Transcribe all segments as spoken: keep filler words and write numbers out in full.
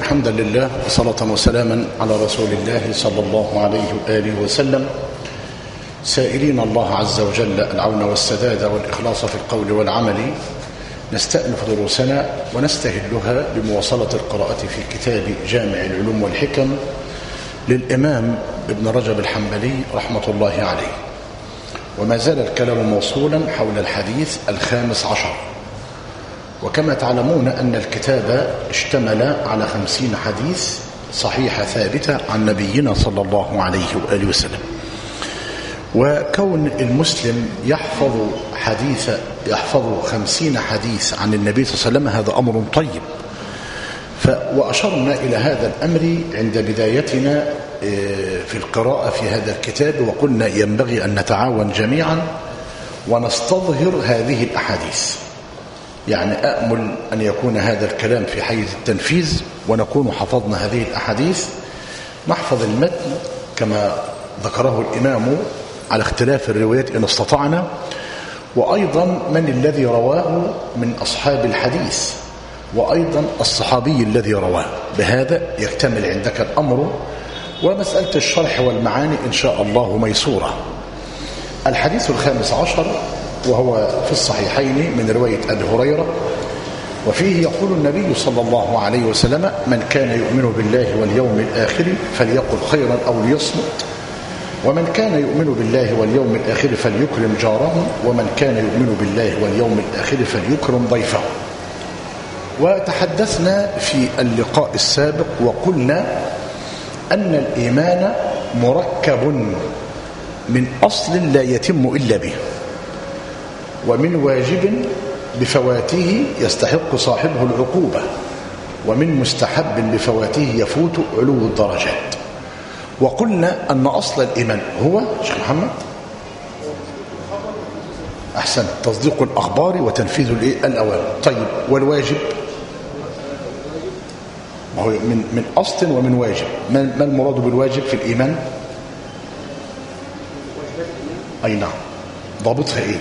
حمدا لله وصلاة وسلاما على رسول الله صلى الله عليه وآله وسلم، سائلين الله عز وجل العون والسداد والإخلاص في القول والعمل. نستأنف دروسنا ونستهلها بمواصلة القراءة في كتاب جامع العلوم والحكم للإمام ابن رجب الحنبلي رحمة الله عليه، وما زال الكلام موصولا حول الحديث الخامس عشر. وكما تعلمون أن الكتاب اشتمل على خمسين حديث صحيحة ثابتة عن نبينا صلى الله عليه وآله وسلم. وكون المسلم يحفظ حديث يحفظ خمسين حديث عن النبي صلى الله عليه وسلم هذا أمر طيب. ف وأشرنا إلى هذا الأمر عند بدايتنا في القراءة في هذا الكتاب، وقلنا ينبغي أن نتعاون جميعا ونستظهر هذه الأحاديث. يعني أأمل أن يكون هذا الكلام في حيز التنفيذ ونكون حفظنا هذه الأحاديث، نحفظ المتن كما ذكره الإمام على اختلاف الروايات إن استطعنا، وأيضا من الذي رواه من أصحاب الحديث، وأيضا الصحابي الذي رواه. بهذا يكتمل عندك الأمر، ومسألة الشرح والمعاني إن شاء الله ميسورة. الحديث الخامس عشر وهو في الصحيحين من رواية أبي هريرة، وفيه يقول النبي صلى الله عليه وسلم: من كان يؤمن بالله واليوم الآخر فليقل خيرا أو ليصمت، ومن كان يؤمن بالله واليوم الآخر فليكرم جاره، ومن كان يؤمن بالله واليوم الآخر فليكرم ضيفه. وتحدثنا في اللقاء السابق وقلنا أن الإيمان مركب من أصل لا يتم إلا به، ومن واجب بفواته يستحق صاحبه العقوبة، ومن مستحب بفواته يفوت علو الدرجات. وقلنا أن أصل الإيمان هو شيخ محمد أحسن تصديق الأخبار وتنفيذ الأوامر. طيب، والواجب هو من من أصل ومن واجب. ما المراد بالواجب في الإيمان؟ أي نعم، ضابطها إيه؟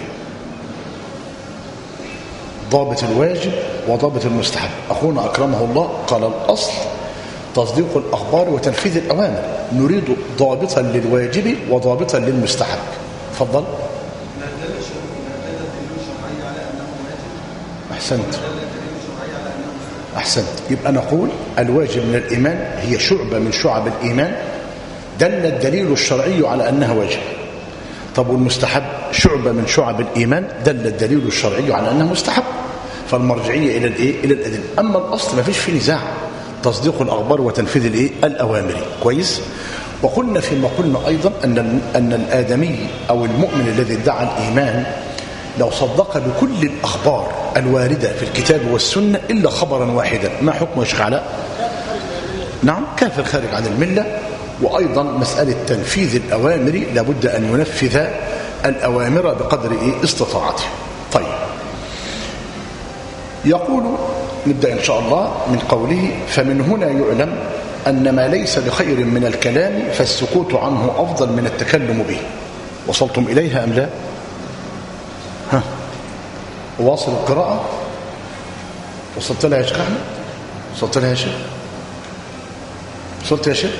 ضابط الواجب وضابط المستحب. أخونا أكرمه الله قال الأصل تصديق الأخبار وتنفيذ الأوامر، نريد ضابطا للواجب وضابطا للمستحب. تفضل. أحسنت أحسنت يبقى نقول الواجب من الإيمان هي شعبة من شعب الإيمان دل الدليل الشرعي على أنها واجب. طب والمستحب شعبة من شعب الإيمان دل الدليل الشرعي على أنها مستحب. فالمرجعية إلى الإيه؟ إلى الأدلة. أما الأصل ما فيش فيه نزاع، تصديق الأخبار وتنفيذ الإيه؟ الأوامر. كويس. وقلنا فيما قلنا أيضا أن أن الآدمي أو المؤمن الذي ادعى الإيمان لو صدق بكل الأخبار الواردة في الكتاب والسنة إلا خبرا واحدا، ما حكمه يا شيخ علاء؟ نعم، كافر خارج عن الملة. وأيضا مسألة تنفيذ الأوامر لابد أن ينفذ الأوامر بقدر إيه؟ استطاعته. طيب، يقول نبدأ إن شاء الله من قوله: فمن هنا يعلم أن ما ليس بخير من الكلام فالسكوت عنه أفضل من التكلم به. وصلتم إليها أم لا؟ ها، واصل القراءة. وصلت لها يا شيخ أحمد؟ وصلت لها يا شيخ؟ وصلت يا شيخ؟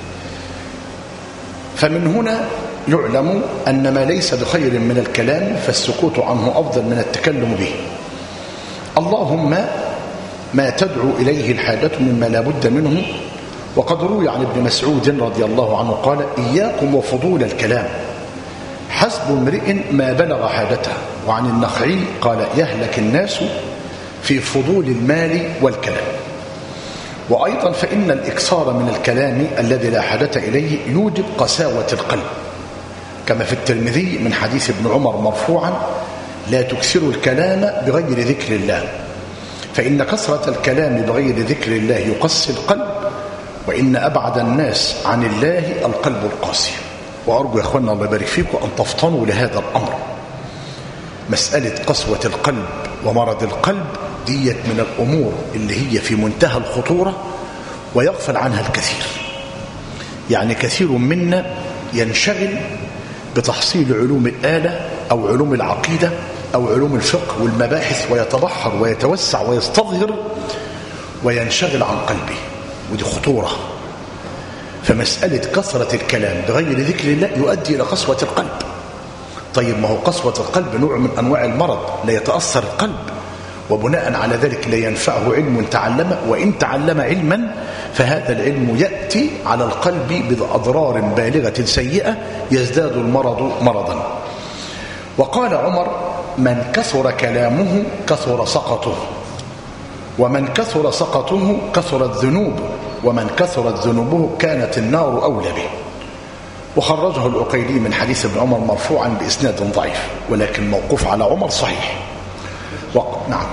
فمن هنا يعلم أن ما ليس بخير من الكلام فالسكوت عنه أفضل من التكلم به. اللهم ما تدعو إليه الحاجة مما لا بد منه. وقد روي عن ابن مسعود رضي الله عنه قال: إياكم وفضول الكلام، حسب امرئ ما بلغ حاجته. وعن النخعي قال: يهلك الناس في فضول المال والكلام. وأيضا فإن الإكثار من الكلام الذي لا حاجة إليه يوجب قساوة القلب، كما في الترمذي من حديث ابن عمر مرفوعا: لا تكثروا الكلام بغير ذكر الله، فإن كثرة الكلام بغير ذكر الله يقسي القلب، وإن أبعد الناس عن الله القلب القاسي. وأرجو يا أخوانا الله يبارك فيكم أن تفطنوا لهذا الأمر. مسألة قسوة القلب ومرض القلب ديت من الأمور اللي هي في منتهى الخطورة ويغفل عنها الكثير. يعني كثير منا ينشغل بتحصيل علوم الآلة أو علوم العقيدة أو علوم الفقه والمباحث، ويتبحر ويتوسع ويستظهر وينشغل عن قلبه. ودي خطورة. فمسألة كثرة الكلام بغير ذكر الله يؤدي إلى قسوة القلب. طيب ما هو قسوة القلب نوع من أنواع المرض، لا يتأثر القلب، وبناء على ذلك لا ينفعه علم تعلمه، وإن تعلم علما فهذا العلم يأتي على القلب بأضرار بالغة سيئة يزداد المرض مرضا. وقال عمر: من كثر كلامه كثر سقطه، ومن كثر سقطه كثرت ذنوبه، ومن كثرت ذنوبه كانت النار أولى به. وخرجه العقيلي من حديث ابن عمر مرفوعا بإسناد ضعيف، ولكن موقوف على عمر صحيح. و... نعم.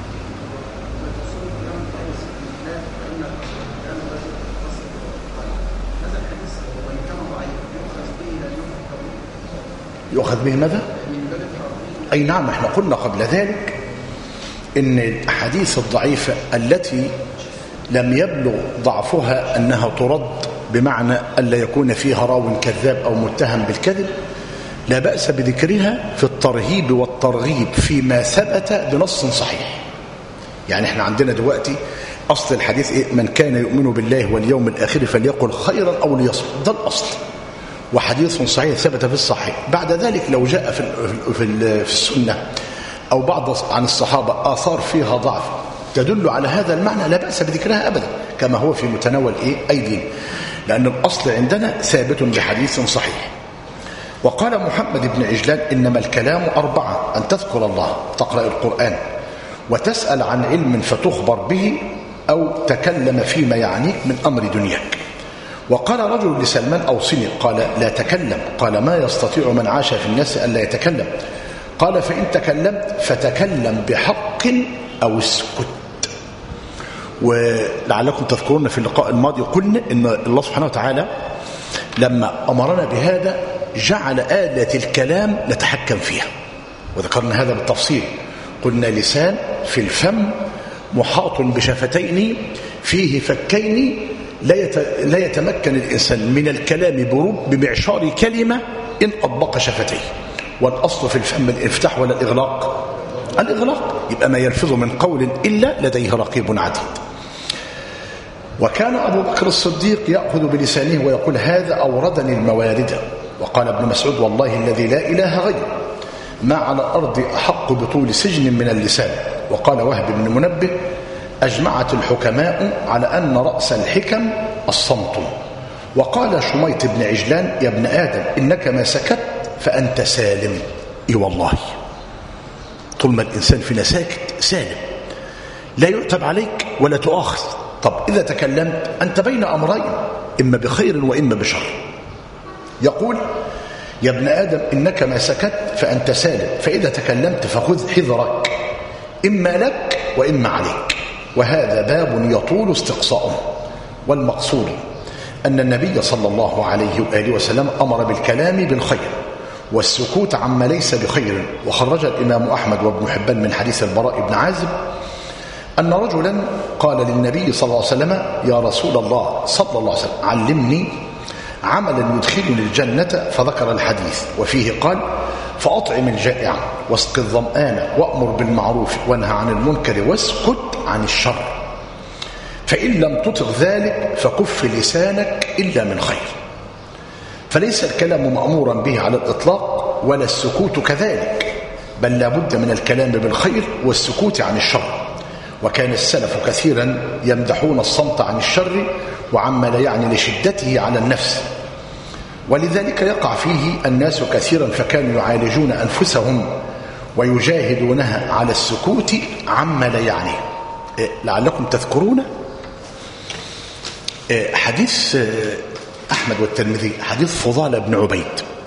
يؤخذ به ماذا؟ أي نعم، احنا قلنا قبل ذلك إن الأحاديث الضعيفة التي لم يبلغ ضعفها أنها ترد بمعنى ألا يكون فيها راو كذاب أو متهم بالكذب، لا بأس بذكرها في الترهيب والترغيب فيما ثبت بنص صحيح. يعني احنا عندنا دلوقتي أصل الحديث إيه؟ من كان يؤمن بالله واليوم الآخر فليقل خيرا أو ليصمت، ده الأصل، وحديث صحيح ثبت في الصحيح. بعد ذلك لو جاء في في السنة أو بعض عن الصحابة آثار فيها ضعف تدل على هذا المعنى لا بأس بذكرها أبدا، كما هو في متناول إيه؟ أيدينا، لأن الأصل عندنا ثابت بحديث صحيح. وقال محمد بن عجلان: إنما الكلام أربعة: أن تذكر الله، تقرأ القرآن، وتسأل عن علم فتخبر به، أو تكلم فيما يعنيك من أمر دنياك. وقال رجل لسلمان: أوصني. قال: لا تكلم. قال: ما يستطيع من عاش في الناس ألا يتكلم؟ قال: فإن تكلمت فتكلم بحق أو اسكت. ولعلكم تذكرون في اللقاء الماضي قلنا إن الله سبحانه وتعالى لما أمرنا بهذا جعل آلة الكلام نتحكم فيها، وذكرنا هذا بالتفصيل. قلنا: لسان في الفم محاط بشفتين فيه فكين، لا يتمكن الإنسان من الكلام بمعشار كلمة إن أطبق شفتيه. والأصل في الفم الإفتاح ولا الإغلاق؟ الإغلاق. يبقى ما يلفظ من قول إلا لديه رقيب عتيد. وكان أبو بكر الصديق يأخذ بلسانه ويقول: هذا أوردني الموارد. وقال ابن مسعود: والله الذي لا إله غيره ما على الأرض أحق بطول سجن من اللسان. وقال وهب بن منبه: أجمعت الحكماء على أن رأس الحكم الصمت. وقال شميط بن عجلان: يا ابن آدم إنك ما سكت فأنت سالم. إي والله، طول ما الإنسان فينا ساكت سالم، لا يعتب عليك ولا تؤاخذ. طب إذا تكلمت أنت بين أمرين، إما بخير وإما بشر. يقول: يا ابن آدم إنك ما سكت فأنت سالم، فإذا تكلمت فخذ حذرك، إما لك وإما عليك. وهذا باب يطول استقصاؤه. والمقصود أن النبي صلى الله عليه وآله وسلم أمر بالكلام بالخير والسكوت عما ليس بخير. وخرج الإمام أحمد وابن حبان من حديث البراء بن عازب أن رجلا قال للنبي صلى الله عليه وسلم: يا رسول الله صلى الله عليه وسلم علمني عملا يدخلني الجنة، فذكر الحديث وفيه قال: فأطعم الجائع واسق الظمآن وأمر بالمعروف وانهى عن المنكر واسكت عن الشر، فإن لم تطق ذلك فكف لسانك إلا من خير. فليس الكلام مأمورا به على الإطلاق ولا السكوت كذلك، بل لا بد من الكلام بالخير والسكوت عن الشر. وكان السلف كثيرا يمدحون الصمت عن الشر وعما لا يعني لشدته على النفس، ولذلك يقع فيه الناس كثيرا، فكانوا يعالجون أنفسهم ويجاهدونها على السكوت عما لا يعني. لعلكم تذكرون حديث أحمد والترمذي، حديث فضالة بن عبيد،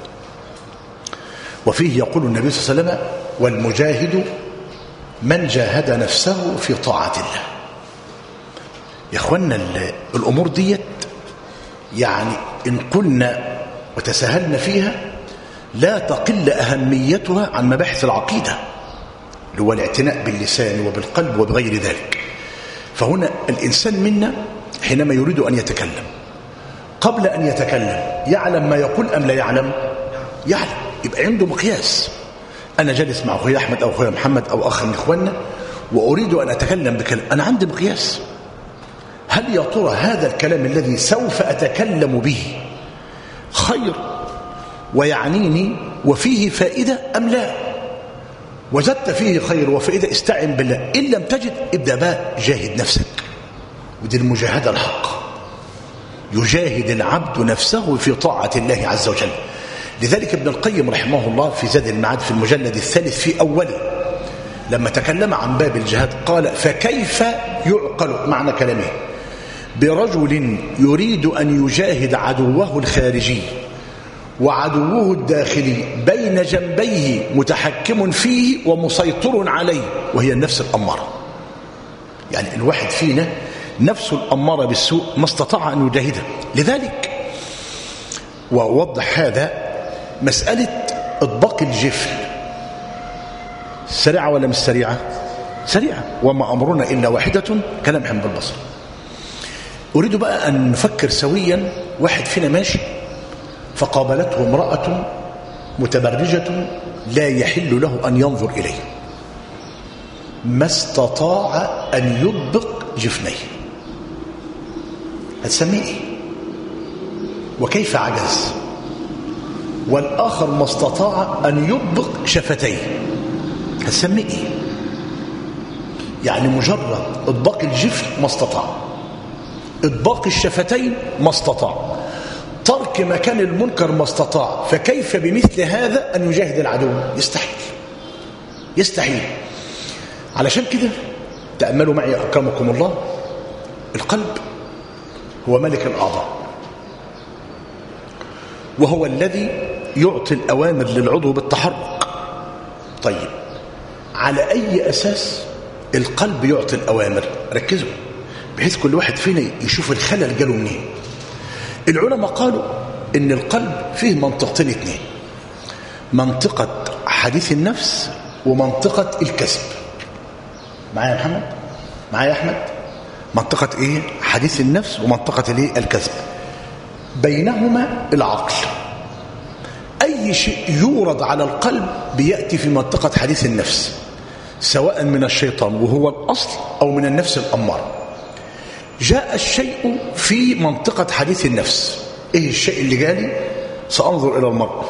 وفيه يقول النبي صلى الله عليه وسلم: والمجاهد من جاهد نفسه في طاعة الله. يا أخوانا الأمور ديت يعني إن قلنا وتساهلنا فيها لا تقل أهميتها عن مباحث العقيدة، اللي هو الاعتناء باللسان وبالقلب وبغير ذلك. فهنا الإنسان منا حينما يريد أن يتكلم قبل أن يتكلم يعلم ما يقول أم لا يعلم؟ يعلم. يبقى عنده مقياس. أنا جالس مع أخوي أحمد أو أخوي محمد أو أخ من إخواننا وأريد أن أتكلم بكلام، أنا عندي مقياس. هل يا ترى هذا الكلام الذي سوف أتكلم به خير ويعنيني وفيه فائدة أم لا؟ وجدت فيه خير وفائدة استعن بالله، إن لم تجد ابدأ بقى جاهد نفسك، ودي المجاهدة الحق. يجاهد العبد نفسه في طاعة الله عز وجل. لذلك ابن القيم رحمه الله في زاد المعاد في المجلد الثالث في أوله لما تكلم عن باب الجهاد قال: فكيف يعقل معنى كلامه برجل يريد أن يجاهد عدوه الخارجي وعدوه الداخلي بين جنبيه متحكم فيه ومسيطر عليه وهي النفس الأمارة. يعني الواحد فينا نفسه الأمارة بالسوء ما استطاع أن يجاهدها. لذلك وأوضح هذا مسألة إطباق الجفل سريعة ولا مش سريعة؟ سريعة. وما أمرنا إلا واحدة كلمح بالبصر. أريد بقى أن نفكر سويا. واحد فينا ماشي فقابلته امرأة متبرجة لا يحل له أن ينظر إليه، ما استطاع أن يطبق جفنيه. هتسميه إيه؟ وكيف عجز؟ والآخر ما استطاع أن يطبق شفتيه، هتسميه إيه؟ يعني مجرد إطباق الجفن ما استطاع، إطباق الشفتين ما استطاع، ترك مكان المنكر ما استطاع، فكيف بمثل هذا أن يجاهد العدو؟ يستحيل يستحيل. علشان كده تأملوا معي أكرمكم الله، القلب هو ملك الأعضاء، وهو الذي يعطي الأوامر للعضو بالتحرك. طيب على أي أساس القلب يعطي الأوامر؟ ركزوا بحيث كل واحد فينا يشوف الخلل جاله منين. العلماء قالوا إن القلب فيه منطقتين اثنين، منطقة حديث النفس ومنطقة الكسب. معايا يا محمد؟ معايا يا أحمد؟ منطقة إيه؟ حديث النفس ومنطقة الإيه؟ الكسب. بينهما العقل. أي شيء يورد على القلب بيأتي في منطقة حديث النفس، سواء من الشيطان وهو الأصل أو من النفس الأمارة. جاء الشيء في منطقة حديث النفس. إيه الشيء اللي جالي؟ سأنظر إلى المرأة.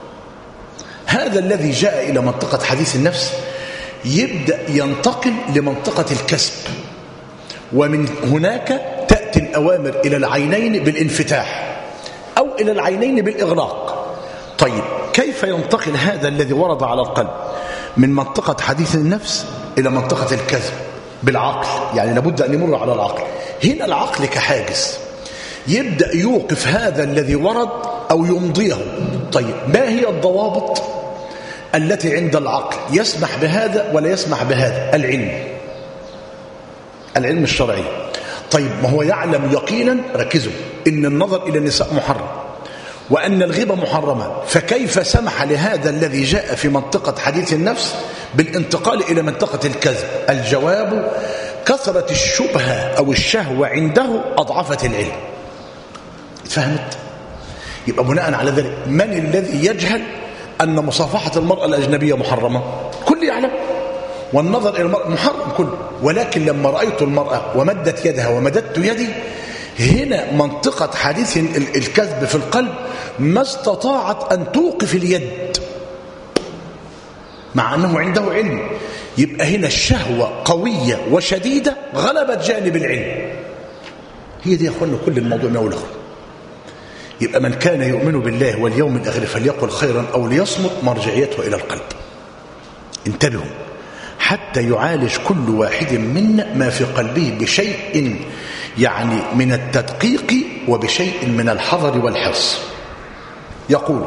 هذا الذي جاء إلى منطقة حديث النفس يبدأ ينتقل لمنطقة الكسب، ومن هناك تأتي الأوامر إلى العينين بالانفتاح أو إلى العينين بالإغلاق. طيب كيف ينتقل هذا الذي ورد على القلب من منطقة حديث النفس إلى منطقة الكسب؟ بالعقل. يعني لابد أن يمر على العقل. هنا العقل كحاجز يبدأ يوقف هذا الذي ورد أو يمضيه. طيب ما هي الضوابط التي عند العقل يسمح بهذا ولا يسمح بهذا؟ العلم، العلم الشرعي. طيب ما هو يعلم يقينا، ركزوا، إن النظر إلى النساء محرم وأن الغيبة محرمة، فكيف سمح لهذا الذي جاء في منطقة حديث النفس بالانتقال إلى منطقة الكذب؟ الجواب كثرة الشبهة أو الشهوة عنده أضعفت العلم. فهمت؟ يبقى بناء على ذلك من الذي يجهل أن مصافحة المرأة الأجنبية محرمة؟ كل يعلم، والنظر إلى المرأة محرم كله، ولكن لما رأيت المرأة ومدت يدها ومددت يدي، هنا منطقة حديث الكذب في القلب ما استطاعت أن توقف اليد مع أنه عنده علم. يبقى هنا الشهوة قوية وشديدة غلبت جانب العلم. هي دي يا أخوانا كل الموضوع من أول آخر. يبقى من كان يؤمن بالله واليوم الآخر فليقل خيرا أو ليصمت، مرجعيته إلى القلب. انتبهوا حتى يعالج كل واحد منا ما في قلبه بشيء يعني من التدقيق وبشيء من الحذر والحرص. يقول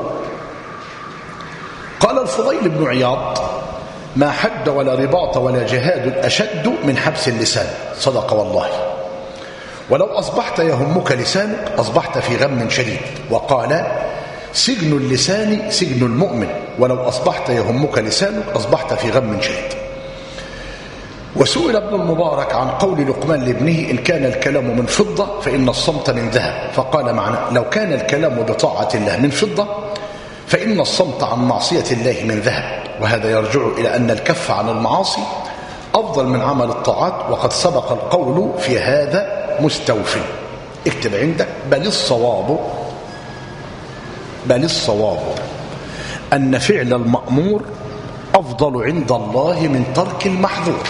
قال الفضيل بن عياض: ما حد ولا رباط ولا جهاد أشد من حبس اللسان. صدق والله. ولو أصبحت يهمك لسانك أصبحت في غم شديد. وقال: سجن اللسان سجن المؤمن، ولو أصبحت يهمك لسانك أصبحت في غم شديد. وسئل ابن المبارك عن قول لقمان لابنه: إن كان الكلام من فضة فإن الصمت من ذهب. فقال معناه: لو كان الكلام بطاعة الله من فضة فإن الصمت عن معصية الله من ذهب. وهذا يرجع إلى أن الكف عن المعاصي أفضل من عمل الطاعات، وقد سبق القول في هذا مستوف. اكتب عندك بل الصواب بل الصواب أن فعل المأمور أفضل عند الله من ترك المحظور.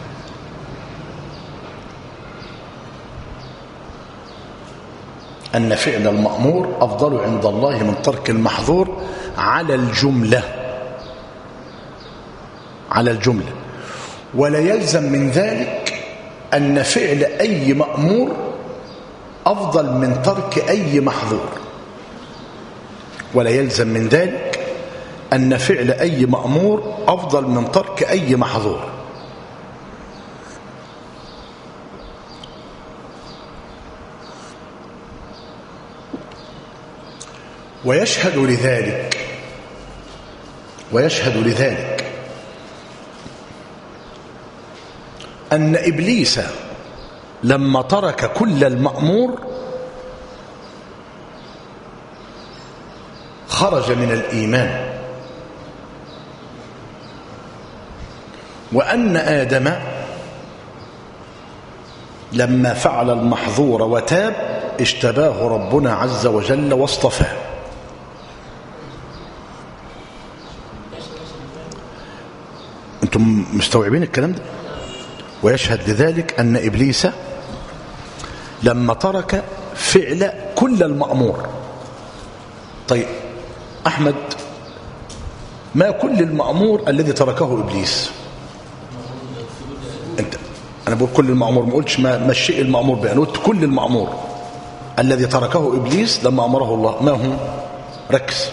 أن فعل المأمور أفضل عند الله من ترك المحظور على الجملة على الجملة ولا يلزم من ذلك أن فعل أي مأمور أفضل من ترك أي محظور. ولا يلزم من ذلك أن فعل أي مأمور أفضل من ترك أي محظور. ويشهد لذلك ويشهد لذلك أن إبليس لما ترك كل المأمور خرج من الإيمان، وأن آدم لما فعل المحظور وتاب اجتباه ربنا عز وجل واصطفاه. أنتم مستوعبين الكلام ده؟ ويشهد لذلك أن إبليس لما ترك فعل كل المأمور. طيب أحمد، ما كل المأمور الذي تركه إبليس؟ أنت أنا بقول كل المأمور، ما قلتش ما, ما الشيء المأمور به، أنا قلت كل المأمور الذي تركه إبليس لما أمره الله. ما هو؟ ركز.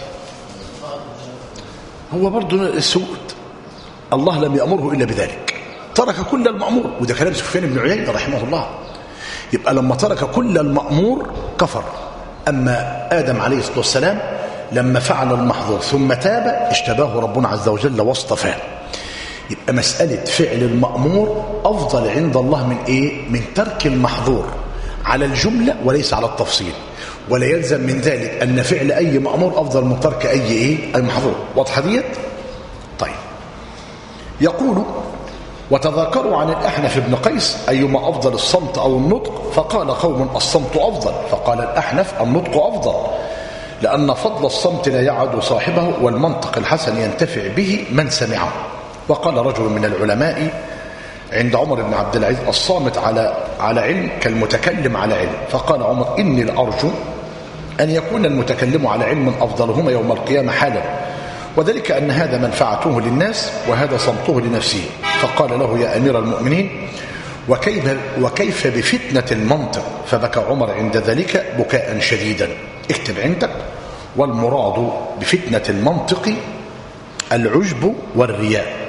هو برضو السود، الله لم يأمره إلا بذلك، ترك كل المأمور، وده كلام سفيان بن عيينة رحمه الله. يبقى لما ترك كل المأمور كفر. أما آدم عليه الصلاة والسلام لما فعل المحظور ثم تاب اجتباه ربنا عز وجل واصطفاه. يبقى مسألة فعل المأمور أفضل عند الله من إيه؟ من ترك المحظور على الجملة وليس على التفصيل. ولا يلزم من ذلك أن فعل أي مأمور أفضل من ترك أي إيه؟ أي محظور. واضحة ديت؟ طيب، يقول: وتذاكروا عن الأحنف بن قيس أيما أفضل الصمت أو النطق، فقال قوم الصمت أفضل، فقال الأحنف النطق أفضل، لأن فضل الصمت لا يعد صاحبه، والمنطق الحسن ينتفع به من سمعه. وقال رجل من العلماء عند عمر بن عبد العزيز: الصامت على على علم كالمتكلم على علم. فقال عمر: إني لأرجو أن يكون المتكلم على علم أفضلهما يوم القيامة حالا، وذلك أن هذا منفعته للناس وهذا صمته لنفسه. فقال له: يا أمير المؤمنين، وكيف, وكيف بفتنة المنطق؟ فبكى عمر عند ذلك بكاء شديدا. اكتب عندك: والمراد بفتنة المنطق العجب والرياء.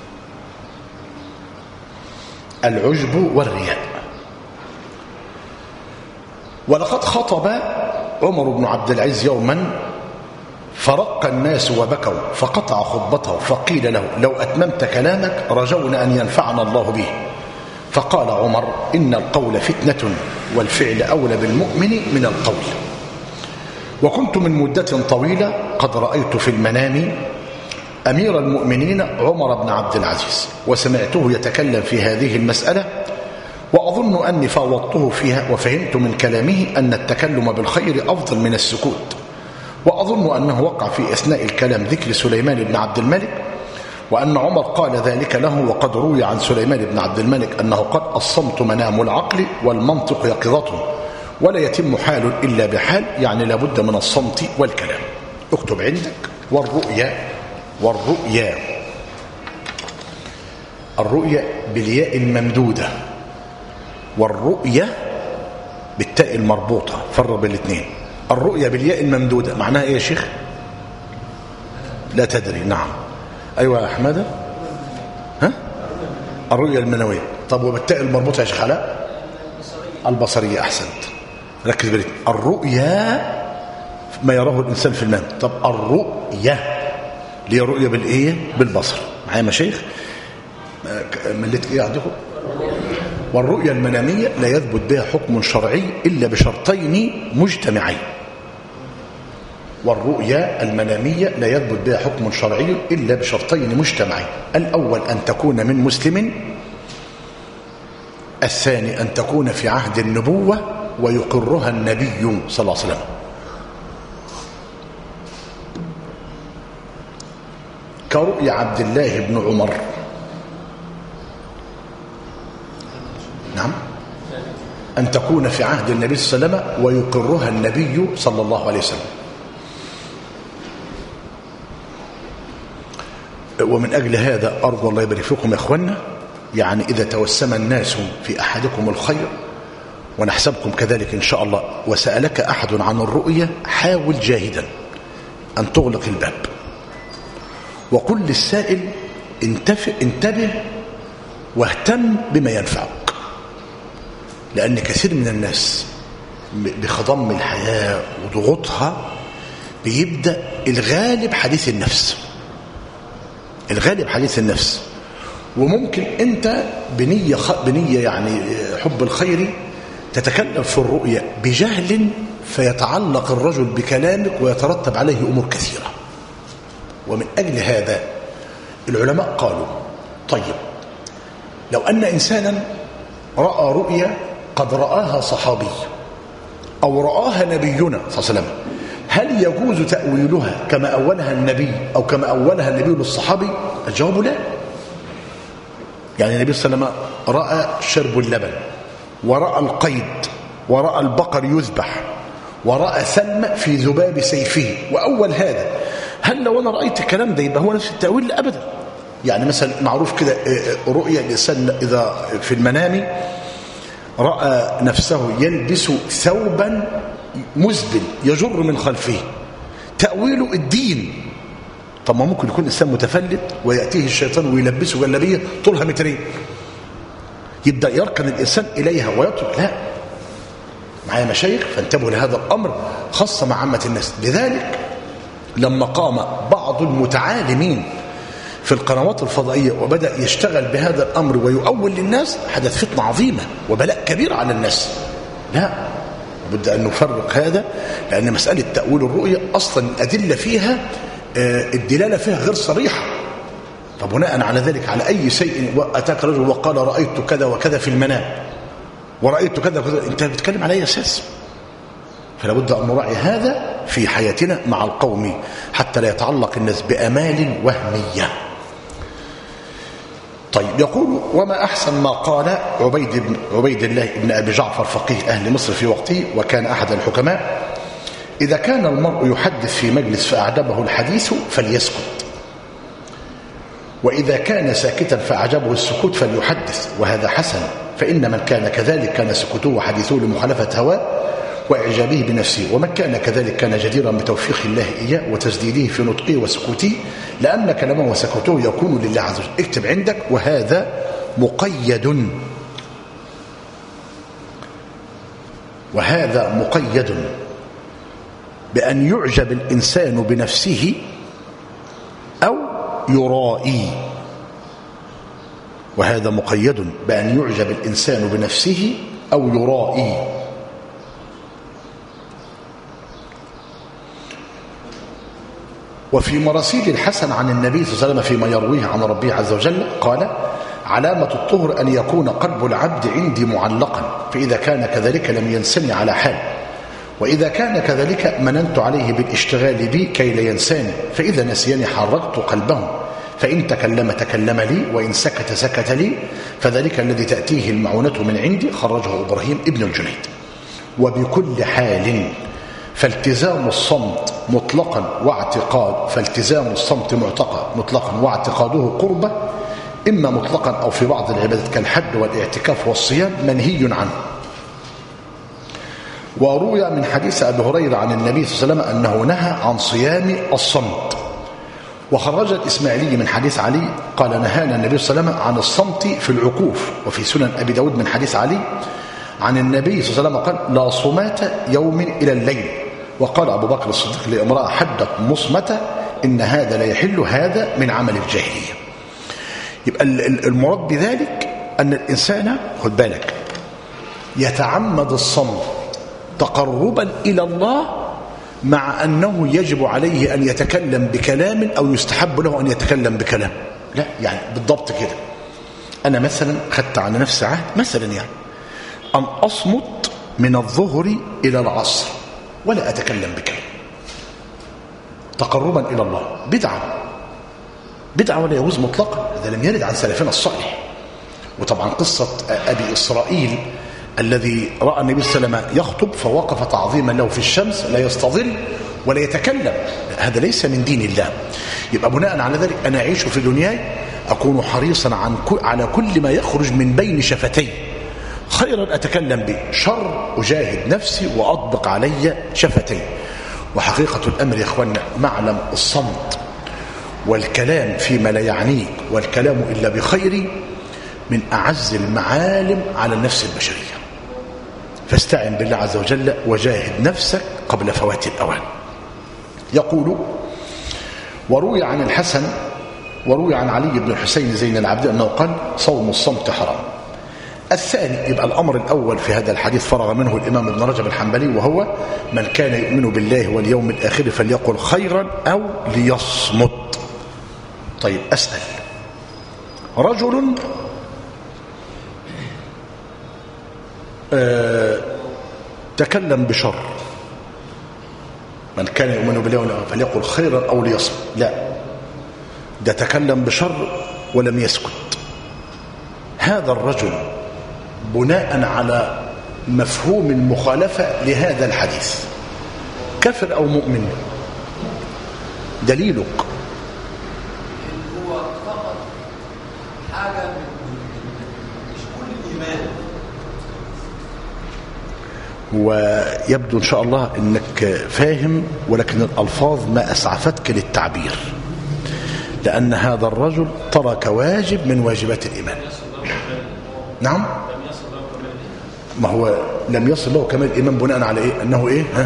العجب والرياء. ولقد خطب عمر بن عبد العزيز يوما فرق الناس وبكوا، فقطع خطبته، فقيل له: لو أتممت كلامك رجونا أن ينفعنا الله به. فقال عمر: إن القول فتنة، والفعل أولى بالمؤمن من القول. وكنت من مدة طويلة قد رأيت في المنام أمير المؤمنين عمر بن عبد العزيز، وسمعته يتكلم في هذه المسألة، وأظن أني فاوضته فيها، وفهمت من كلامه أن التكلم بالخير أفضل من السكوت. وأظن أنه وقع في أثناء الكلام ذكر سليمان بن عبد الملك، وأن عمر قال ذلك له. وقد روي عن سليمان بن عبد الملك أنه قال: الصمت منام العقل، والمنطق يقظته، ولا يتم حال إلا بحال، يعني لابد من الصمت والكلام. اكتب عندك: والرؤيا والرؤيا الرؤيا بالياء الممدودة، والرؤيا بالتاء المربوطة. فرق بين الاثنين. الرؤيا بالياء الممدودة معناها ايه يا شيخ؟ لا تدري. نعم. ايوه يا احمد. ها؟ الرؤيا المنوية. طب وبالتاء المربوطة يا شيخ علاء؟ البصرية. احسنت. ركز بالك. الرؤيا ما يراه الانسان في المنام. طب الرؤيا ليه رؤيا بالايه؟ بالبصر. معايا يا شيخ؟ مليت ايه عندكم؟ والرؤيا المنامية لا يثبت بها حكم شرعي إلا بشرطين مجتمعين. والرؤيا المنامية لا يثبت بها حكم شرعي إلا بشرطين مجتمعين. الأول أن تكون من مسلم، الثاني أن تكون في عهد النبوة ويقرها النبي صلى الله عليه وسلم. كرؤيا عبد الله بن عمر. نعم، أن تكون في عهد النبي صلى الله عليه وسلم ويقرها النبي صلى الله عليه وسلم. ومن أجل هذا أرجو الله يبارك فيكم يا أخوانا، يعني إذا توسم الناس في أحدكم الخير ونحسبكم كذلك إن شاء الله، وسألك أحد عن الرؤية، حاول جاهدا أن تغلق الباب، وقل للسائل انتبه واهتم بما ينفعك، لأن كثير من الناس بخضم الحياة وضغوطها بيبدأ الغالب حديث النفس، الغالب حديث النفس. وممكن أنت بنية, بنية يعني حب الخير تتكلم في الرؤية بجهل، فيتعلق الرجل بكلامك ويترتب عليه أمور كثيرة. ومن أجل هذا العلماء قالوا طيب لو أن إنسانا رأى رؤيا قد رآها صحابي أو رآها نبينا صلى الله عليه وسلم، هل يجوز تأويلها كما أولها النبي أو كما أولها النبي للصحابي؟ الجواب لا. يعني النبي صلى الله عليه وسلم رأى شرب اللبن، ورأى القيد، ورأى البقر يذبح، ورأى ثلم في ذباب سيفه، وأول هذا. هل لو أنا رأيت الكلام ده يبقى هو نفس التأويل؟ لا أبدا. يعني مثلا معروف كده رؤيا الإنسان إذا في المنام رأى نفسه يلبس ثوبا مزبل يجر من خلفه، تأويله الدين. طب ما ممكن يكون إنسان متفلت ويأتيه الشيطان ويلبسه جلابية طولها مترين، يبدأ يركن الإنسان إليها ويترك. لا، معايا مشايخ، فانتبهوا لهذا الأمر خاصة مع عامة الناس. لذلك لما قام بعض المتعالمين في القنوات الفضائية وبدأ يشتغل بهذا الأمر ويؤول للناس، حدث فتنة عظيمة وبلاء كبير على الناس. لا، بد أن نفرق هذا، لأن مسألة تأويل الرؤية أصلا الأدلة فيها الدلالة فيها غير صريحة، فبناء على ذلك على أي شيء أتاك رجل وقال رأيت كذا وكذا في المنام ورأيت كذا وكذا، أنت بتتكلم على أي أساس؟ فلا بد أن نراعي هذا في حياتنا مع القوم حتى لا يتعلق الناس بأمال وهمية. طيب، يقول وما أحسن ما قال عبيد, بن عبيد الله بن أبي جعفر فقيه أهل مصر في وقته وكان أحد الحكماء: إذا كان المرء يحدث في مجلس فأعجبه الحديث فليسكت، وإذا كان ساكتا فأعجبه السكوت فليحدث، وهذا حسن، فإن من كان كذلك كان سكوته وحديثه لمخالفة هواه وإعجابه بنفسه، ومن كان كذلك كان جديرا بتوفيق الله إياه وتسديده في نطقه وسكوته، لأن كلامه وسكوته يكون لله عز وجل. اكتب عندك: وهذا مقيد، وهذا مقيد بأن يعجب الإنسان بنفسه أو يرائي. وهذا مقيد بأن يعجب الإنسان بنفسه أو يرائي. وفي مراسيل الحسن عن النبي صلى الله عليه وسلم فيما يرويه عن ربه عز وجل قال: علامة الطهر أن يكون قلب العبد عندي معلقا، فإذا كان كذلك لم ينسني على حال، وإذا كان كذلك مننت عليه بالاشتغال بي كي لا ينساني، فإذا نسيني حركت قلبه، فإن تكلم تكلم لي، وإن سكت سكت لي، فذلك الذي تأتيه المعونة من عندي. خرجه إبراهيم ابن الجنيد. وبكل حال فالتزام الصمت مطلقا واعتقاد فالتزام الصمت مطلقا واعتقاده قربة، إما مطلقا أو في بعض العبادات كالحج والاعتكاف والصيام، منهي عنه. وروي من حديث أبي هريرة عن النبي صلى الله عليه وسلم أنه نهى عن صيام الصمت. وخرج الإسماعيلي من حديث علي قال: نهانا النبي صلى الله عليه وسلم عن الصمت في العكوف. وفي سنن أبي داود من حديث علي عن النبي صلى الله عليه وسلم قال: لا صمات يوم إلى الليل. وقال أبو بكر الصديق لامرأة حدت مصمتة: إن هذا لا يحل، هذا من عمل الجاهلية. يبقى المراد بذلك أن الإنسان خد بالك يتعمد الصمت تقربا إلى الله، مع أنه يجب عليه أن يتكلم بكلام أو يستحب له أن يتكلم بكلام. لا، يعني بالضبط كده. أنا مثلا خدت على نفسي عهد مثلا يعني أن أصمت من الظهر إلى العصر ولا أتكلم بكلمة تقربا إلى الله. بدعة بدعة ولا يجوز مطلقا، هذا لم يرد عن سلفنا الصالح. وطبعا قصة أبي إسرائيل الذي رأى النبي صلى الله عليه وسلم يخطب فوقف تعظيما له في الشمس لا يستظل ولا يتكلم، هذا ليس من دين الله. يبقى بناء على ذلك أنا أعيش في دنياي أكون حريصا عن كل على كل ما يخرج من بين شفتي، خيرا أتكلم به، شر أجاهد نفسي وأطبق علي شفتي. وحقيقة الأمر يا أخوانا معلم الصمت والكلام فيما لا يعنيك والكلام إلا بخير من أعز المعالم على النفس البشرية. فاستعن بالله عز وجل وجاهد نفسك قبل فوات الأوان. يقول وروي عن الحسن وروي عن علي بن الحسين زين العابدين أنه قال صوم الصمت حرام. الثاني، يبقى الأمر الأول في هذا الحديث فرغ منه الإمام ابن رجب الحنبلي، وهو من كان يؤمن بالله واليوم الآخر فليقل خيرا أو ليصمت. طيب أسأل، رجل آه تكلم بشر، من كان يؤمن بالله واليوم الآخر فليقل خيرا أو ليصمت، لا، ده تكلم بشر ولم يسكت. هذا الرجل بناء على مفهوم المخالفة لهذا الحديث كافر أو مؤمن؟ دليلك هو فقط حاجة مش كل الإيمان. ويبدو إن شاء الله أنك فاهم، ولكن الألفاظ ما أسعفتك للتعبير، لأن هذا الرجل ترك واجب من واجبات الإيمان. نعم، ما هو لم يصل له كمال الإيمان بناء على إيه؟ أنه إيه؟ ها؟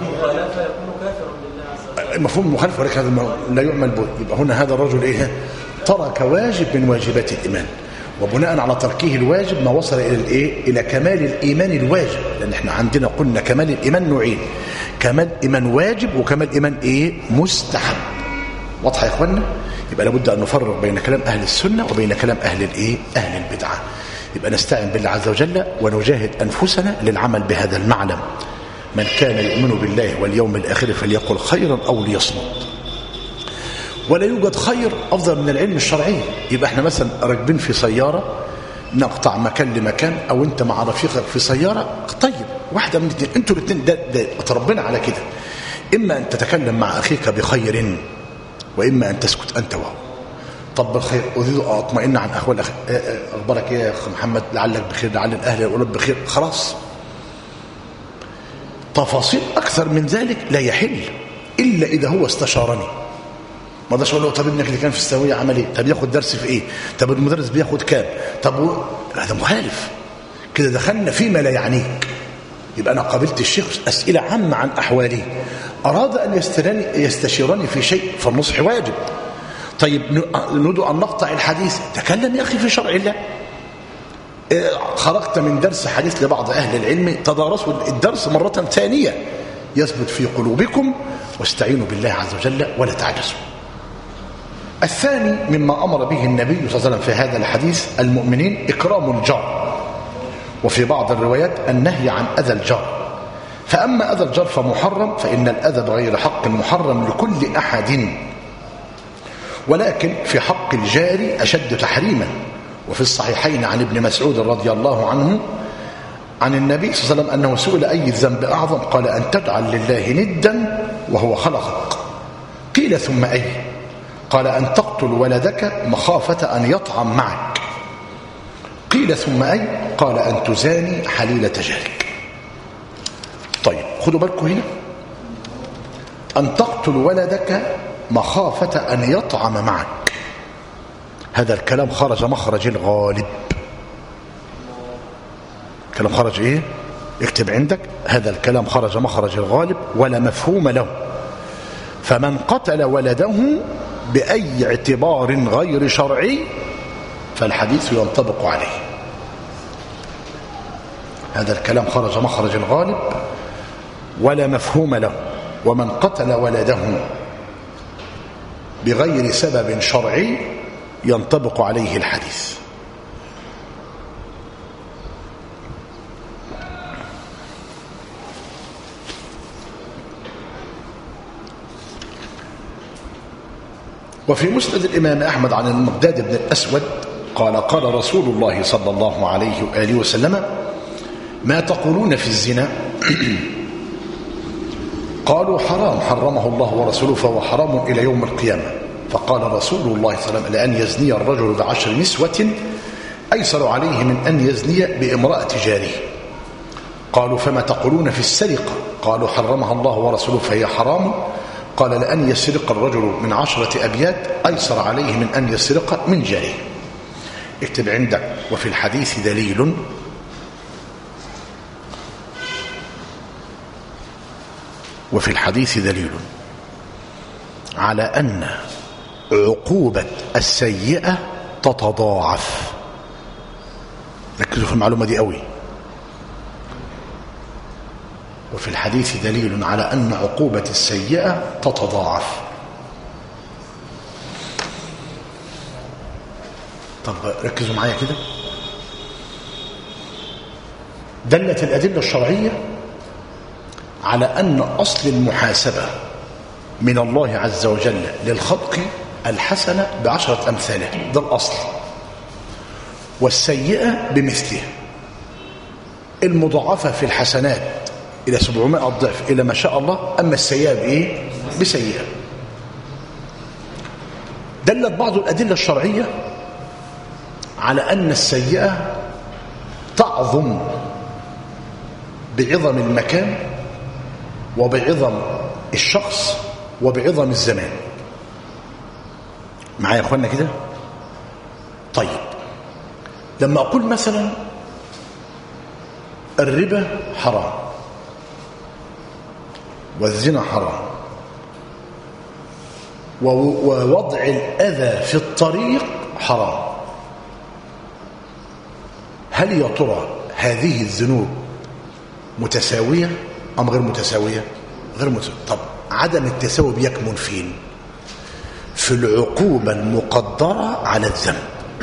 مفهوم المخالفة، ولكن هذا لا يعمل به. يبقى هنا هذا الرجل إيه؟ ترك واجب من واجبات الإيمان، وبناء على تركه الواجب ما وصل إلى الإيه؟ إلى كمال الإيمان الواجب، لأن إحنا عندنا قلنا كمال الإيمان نوعين، كمال إيمان واجب وكمال إيمان إيه؟ مستحب. واضح يا إخوانا؟ يبقى لابد أن نفرق بين كلام أهل السنة وبين كلام أهل الإيه؟ أهل البدعة. يبقى نستعين بالله عز وجل ونجاهد أنفسنا للعمل بهذا المعلم، من كان يؤمن بالله واليوم الآخر فليقل خيرا أو ليصمت. ولا يوجد خير أفضل من العلم الشرعي. يبقى احنا مثلا راكبين في سيارة نقطع مكان لمكان، أو أنت مع رفيقك في سيارة، طيب واحدة من الاثنين، أنتوا الاثنين ده, ده تربنا على كده، إما أن تتكلم مع أخيك بخير وإما أن تسكت أنت وهو. طب بالخير، أريد أطمئن عن أخوة الأخ... أخبارك يا أخ محمد، لعلك بخير، لعل الأهل يقولون بخير، خلاص. تفاصيل أكثر من ذلك لا يحل إلا إذا هو استشارني. ما ده أقول له طب ابنك اللي كان في الثانوية عمل إيه؟ طب ياخد درس في إيه؟ طب المدرس بياخد كام؟ طب و... هذا مخالف، كده دخلنا فيما لا يعنيك. يبقى أنا قابلت الشيخ أسئلة عامة عن أحوالي، أراد أن يستشيرني, يستشيرني في شيء فالنصح واجب. طيب نريد أن نقطع الحديث، تكلم يا أخي في شرع الله. خرجت من درس حديث لبعض أهل العلم، تدارسوا الدرس مرة ثانية يثبت في قلوبكم، واستعينوا بالله عز وجل ولا تعجزوا. الثاني مما أمر به النبي صلى الله عليه وسلم في هذا الحديث المؤمنين إكرام الجار، وفي بعض الروايات النهي عن أذى الجار. فأما أذى الجار فمحرم، فإن الأذى بغير حق محرم لكل أحد، ولكن في حق الجار أشد تحريما. وفي الصحيحين عن ابن مسعود رضي الله عنه عن النبي صلى الله عليه وسلم أنه سئل أي الذنب أعظم؟ قال أن تجعل لله ندا وهو خلقك. قيل ثم أي؟ قال أن تقتل ولدك مخافة أن يطعم معك. قيل ثم أي؟ قال أن تزاني حليلة جارك. طيب خدوا بالكم هنا، أن تقتل ولدك مخافة أن يطعم معك، هذا الكلام خرج مخرج الغالب. كلام خرج إيه؟ اكتب عندك، هذا الكلام خرج مخرج الغالب ولا مفهوم له. فمن قتل ولده بأي اعتبار غير شرعي فالحديث ينطبق عليه. هذا الكلام خرج مخرج الغالب ولا مفهوم له. ومن قتل ولده بغير سبب شرعي ينطبق عليه الحديث. وفي مسند الإمام أحمد عن المقداد بن الأسود قال قال رسول الله صلى الله عليه وآله وسلم ما تقولون في الزنا؟ قالوا حرام حرمه الله ورسوله فهو حرام إلى يوم القيامة. فقال رسول الله صلى الله عليه وسلم لأن يزني الرجل بعشر نسوة أيسر عليه من أن يزني بامرأة جاره. قالوا فما تقولون في السرقة؟ قالوا حرمها الله ورسوله فهي حرام. قال لأن يسرق الرجل من عشرة أبيات أيسر عليه من أن يسرق من جاره. اكتب عندك وفي الحديث دليل وفي الحديث دليل على أن عقوبة السيئة تتضاعف. ركزوا في المعلومة دي قوي. وفي الحديث دليل على أن عقوبة السيئة تتضاعف. طب ركزوا معايا كده. دلت الأدلة الشرعية على أن أصل المحاسبة من الله عز وجل للخلق الحسنة بعشرة أمثاله، ده الأصل، والسيئة بمثله. المضاعفة في الحسنات إلى سبعمائة ضعف إلى ما شاء الله، أما السيئة بإيه؟ بسيئة. دلت بعض الأدلة الشرعية على أن السيئة تعظم بعظم المكان وبعظم الشخص وبعظم الزمان. معايا يا اخوانا كده؟ طيب لما أقول مثلا الربا حرام والزنا حرام ووضع الأذى في الطريق حرام، هل يا ترى هذه الذنوب متساوية أم غير متساوية؟ غير متساوية. طب عدم التساوي بيكمن فين؟ في العقوبة المقدرة على الذنب.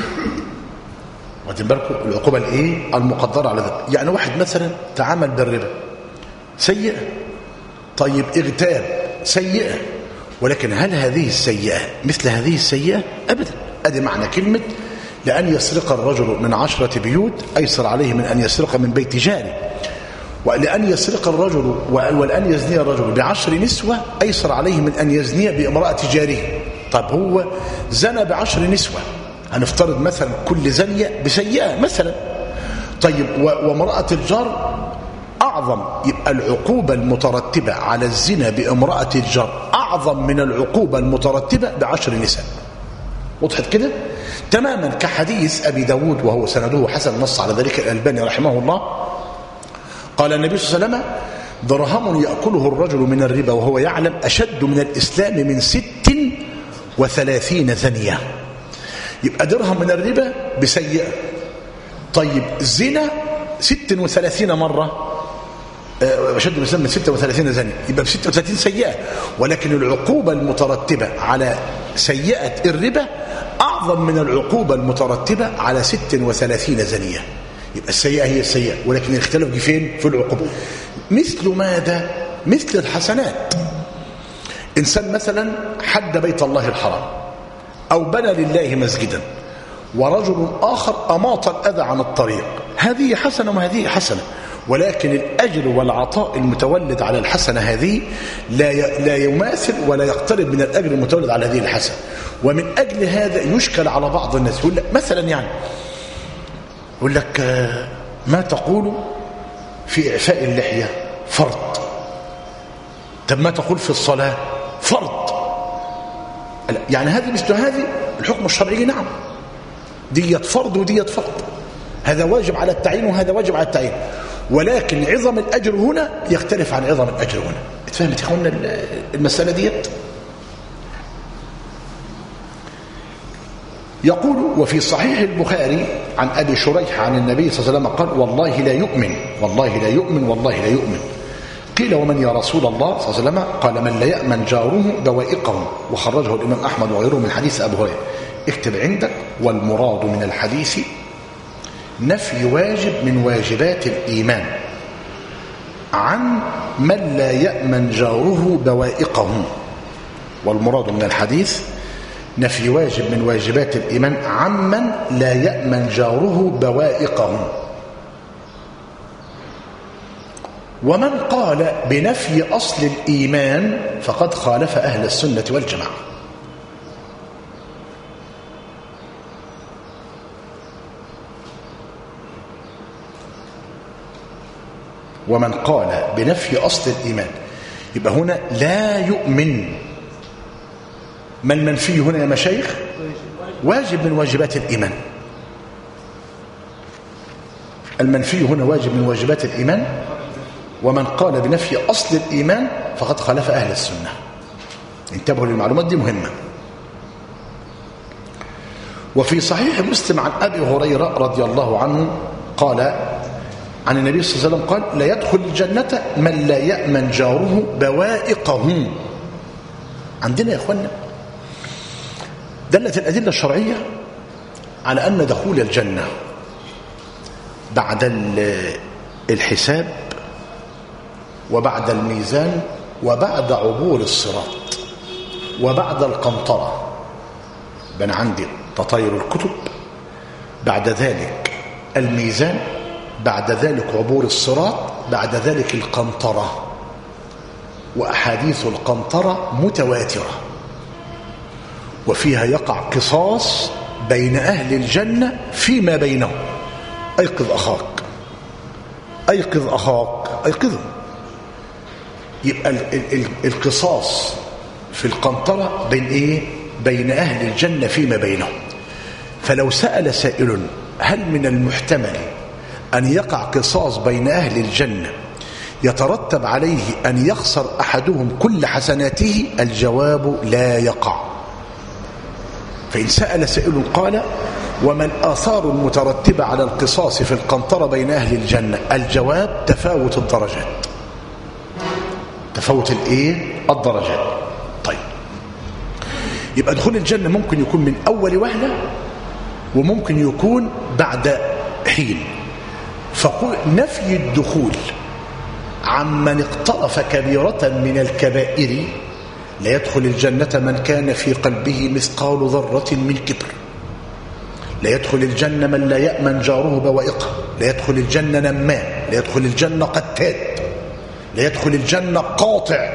واخدين بالكم؟ العقوبة الايه؟ المقدرة على الذنب. يعني واحد مثلا تعامل بالربا، سيئة. طيب اغتاب، سيئة. ولكن هل هذه السيئة مثل هذه السيئة؟ أبدا. أدي معنى كلمة لأن يسرق الرجل من عشرة بيوت أيسر عليه من أن يسرق من بيت جاره، ولأن يسرق الرجل ولأن يزني الرجل بعشر نسوة أيسر عليه من أن يزني بامرأة جاره. طب هو زنى بعشر نسوة، هنفترض مثلا كل زنية بسيئة مثلا. طيب وامرأة الجار أعظم، يبقى العقوبة المترتبة على الزنا بامرأة الجار أعظم من العقوبة المترتبة بعشر نساء. وضحت كده؟ تماما كحديث أبي داود وهو سنده حسن، نص على ذلك الألباني رحمه الله. قال النبي صلى الله عليه وسلم درهم يأكله الرجل من الربا وهو يعلم أشد من الإسلام من ست وثلاثين زنية. يبقى درهم من الربا بسيئة. طيب زنا ست وثلاثين مرة أشد من الإسلام من ست وثلاثين زنية، يبقى ب ست وثلاثين سيئة. ولكن العقوبة المترتبة على سيئة الربا أعظم من العقوبة المترتبة على ست وثلاثين زنية. يبقى السيئة هي السيئة، ولكن الاختلاف جه فين؟ في العقوبة. مثل ماذا؟ مثل الحسنات. إنسان مثلا حج بيت الله الحرام أو بنى لله مسجدا، ورجل آخر أماط الأذى عن الطريق، هذه حسنة وهذه حسنة، ولكن الأجر والعطاء المتولد على الحسنة هذه لا لا يماثل ولا يقترب من الأجر المتولد على هذه الحسنة. ومن أجل هذا يشكل على بعض الناس، يقول لك مثلا يعني يقول لك ما تقول في إعفاء اللحية؟ فرض. طب ما تقول في الصلاة؟ فرض. يعني هذه مثل هذه الحكم الشرعي نعم، ديت فرض وديت فرض، هذا واجب على التعيين وهذا واجب على التعيين، ولكن عظم الأجر هنا يختلف عن عظم الأجر هنا. اتفهمت يا اخوانا المسألة ديت؟ يقول وفي صحيح البخاري عن أبي شريح عن النبي صلى الله عليه وسلم قال والله لا يؤمن والله لا يؤمن والله لا يؤمن. قيل ومن يا رسول الله صلى الله عليه وسلم؟ قال من لا يأمن جاره بوائقه. وخرجه الإمام أحمد وغيره من حديث أبو هريرة. اكتب عندك والمراد من الحديث نفي واجب من واجبات الإيمان عن من لا يأمن جاره بوائقه. والمراد من الحديث نفي واجب من واجبات الإيمان عمن لا يأمن جاره بوائقه. ومن قال بنفي أصل الإيمان فقد خالف أهل السنة والجماعة. ومن قال بنفي أصل الإيمان يبقى هنا لا يؤمن. ما المنفي هنا يا مشايخ؟ واجب من واجبات الإيمان. المنفي هنا واجب من واجبات الإيمان. ومن قال بنفي أصل الإيمان فقد خالف أهل السنة. انتبهوا للمعلومات دي مهمة. وفي صحيح مسلم عن أبي هريرة رضي الله عنه قال عن النبي صلى الله عليه وسلم قال لا يدخل الجنة من لا يأمن جاره بوائقه. عندنا يا أخوانا دلت الأدلة الشرعية على أن دخول الجنة بعد الحساب وبعد الميزان وبعد عبور الصراط وبعد القنطرة. بن عندي تطاير الكتب، بعد ذلك الميزان، بعد ذلك عبور الصراط، بعد ذلك القنطرة. وأحاديث القنطرة متواترة وفيها يقع قصاص بين أهل الجنة فيما بينهم. أيقظ أخاك أيقظ أخاك أيقظه. يبقى القصاص في القنطرة بين إيه؟ بين أهل الجنة فيما بينهم. فلو سأل سائل هل من المحتمل أن يقع قصاص بين أهل الجنة يترتب عليه أن يخسر أحدهم كل حسناته؟ الجواب لا يقع. فإن سأل سائل قال وما الآثار المترتبة على القصاص في القنطرة بين أهل الجنة؟ الجواب تفاوت الدرجات. تفاوت الايه؟ الدرجات. طيب يبقى دخول الجنة ممكن يكون من أول وهلة وممكن يكون بعد حين. فقل نفي الدخول عمن اقترف كبيرة من الكبائر لا يدخل الجنة من كان في قلبه مثقال ذرة من كبر. لا يدخل الجنة من لا يأمن جاره بوائقه. لا يدخل الجنة نمام. لا يدخل الجنة قتاد. لا يدخل الجنة قاطع.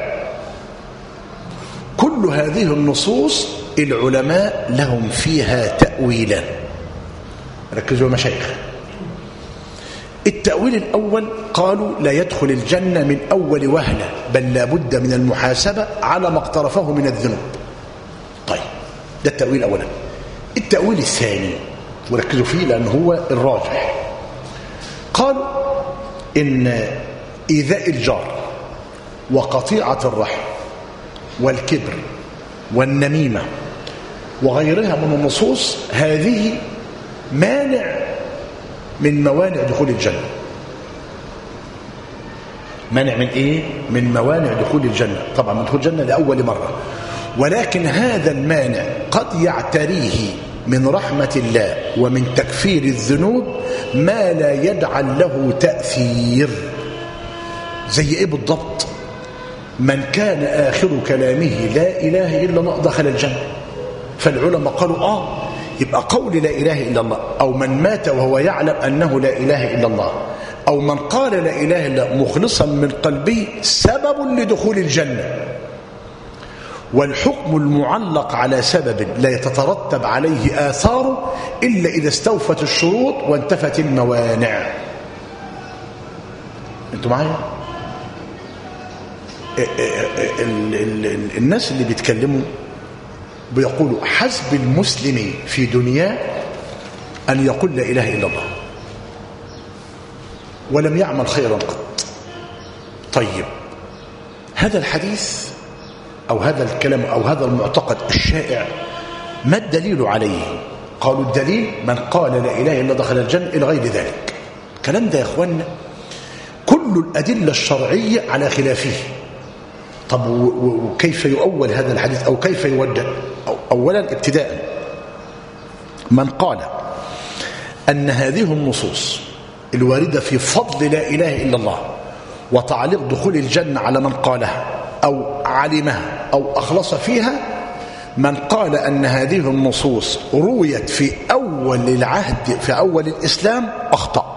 كل هذه النصوص العلماء لهم فيها تأويلان. ركزوا يا مشايخ. التأويل الأول قالوا لا يدخل الجنة من أول وهلة بل لا بد من المحاسبة على ما اقترفه من الذنوب. طيب ده التأويل الأول. التأويل الثاني وركزوا فيه لأنه هو الراجح. قالوا إن إيذاء الجار وقطيعة الرحم والكبر والنميمة وغيرها من النصوص هذه مانع من موانع دخول الجنة. مانع من إيه؟ من موانع دخول الجنة. طبعا من دخول الجنة لأول مرة، ولكن هذا المانع قد يعتريه من رحمة الله ومن تكفير الذنوب ما لا يجعل له تأثير. زي إيه بالضبط؟ من كان آخر كلامه لا إله إلا الله دخل الجنة. فالعلماء قالوا آه يبقى قول لا إله إلا الله، أو من مات وهو يعلم أنه لا إله إلا الله، أو من قال لا إله إلا الله مخلصا من قلبه سبب لدخول الجنة. والحكم المعلق على سبب لا يتترتب عليه آثاره إلا إذا استوفت الشروط وانتفت الموانع. أنتوا معايا؟ الناس اللي بيتكلموا بيقولوا حسب المسلم في دنياه أن يقول لا إله إلا الله ولم يعمل خيرا قط. طيب هذا الحديث أو هذا الكلام أو هذا المعتقد الشائع ما الدليل عليه؟ قالوا الدليل من قال لا إله إلا دخل الجنة إلى غير ذلك. الكلام ده يا أخوانا كل الأدلة الشرعية على خلافه. طب وكيف يؤول هذا الحديث أو كيف يوجه؟ أو أولا ابتداء من قال أن هذه النصوص الواردة في فضل لا إله إلا الله وتعليق دخول الجنة على من قالها أو علمها أو أخلص فيها من قال أن هذه النصوص رويت في أول العهد في أول الإسلام أخطأ،